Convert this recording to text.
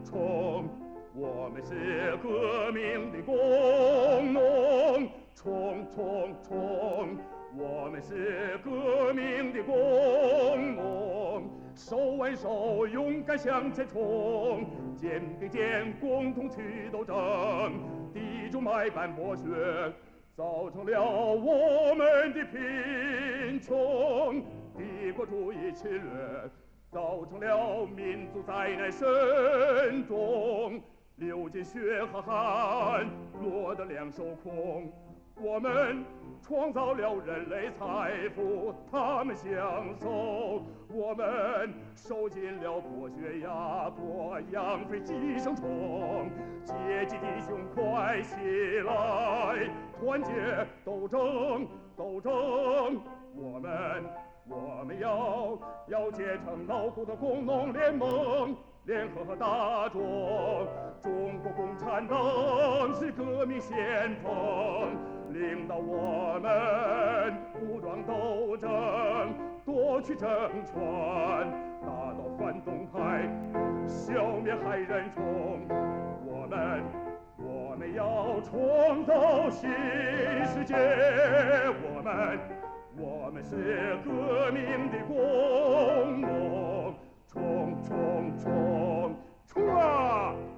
冲！我们是革命的工农，冲冲冲！我们是革命的工农，手挽手，勇敢向前冲，肩并肩，共同去斗争，抵住买办剥削，造成了我们的贫穷，帝国主义侵略，造成了民族灾难深重，流尽血和汗，落得两手空。我们创造了人类财富，他们享受；我们受尽了剥削压迫，养肥寄生虫。阶级弟兄快起来，团结斗争，斗争！我们要结成牢固的工农联盟，联合大众。中国共产党是革命先锋，领导我们武装斗争，夺取政权，打倒反动派，消灭害人虫。我们要创造新世界，我们是革命的工农，冲冲冲冲啊！